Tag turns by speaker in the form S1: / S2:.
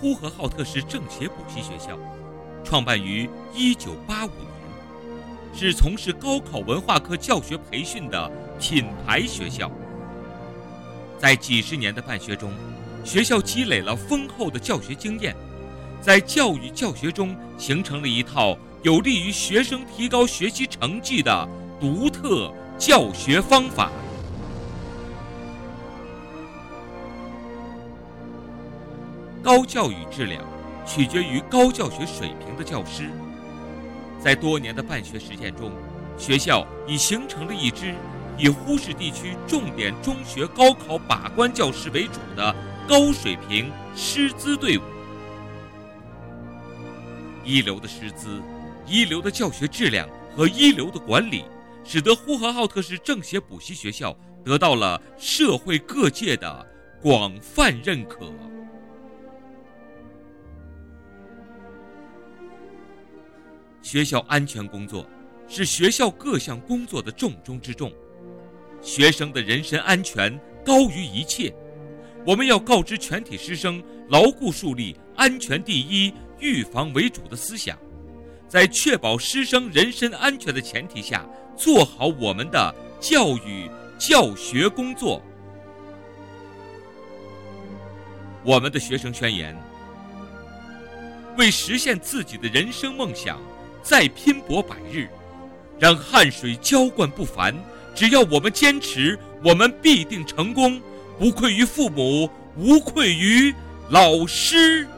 S1: 呼和浩特市政协补习学校，创办于1985年，是从事高考文化课教学培训的品牌学校。在几十年的办学中，学校积累了丰厚的教学经验，在教育教学中形成了一套有利于学生提高学习成绩的独特教学方法。高教育质量取决于高教学水平的教师。在多年的办学实践中，学校已形成了一支以呼市地区重点中学高考把关教师为主的高水平师资队伍。一流的师资、一流的教学质量和一流的管理，使得呼和浩特市政协补习学校得到了社会各界的广泛认可。学校安全工作是学校各项工作的重中之重，学生的人身安全高于一切。我们要告知全体师生，牢固树立安全第一、预防为主的思想，在确保师生人身安全的前提下，做好我们的教育教学工作。我们的学生宣言：为实现自己的人生梦想再拼搏100日，让汗水浇灌不凡。只要我们坚持，我们必定成功，不愧于父母，无愧于老师。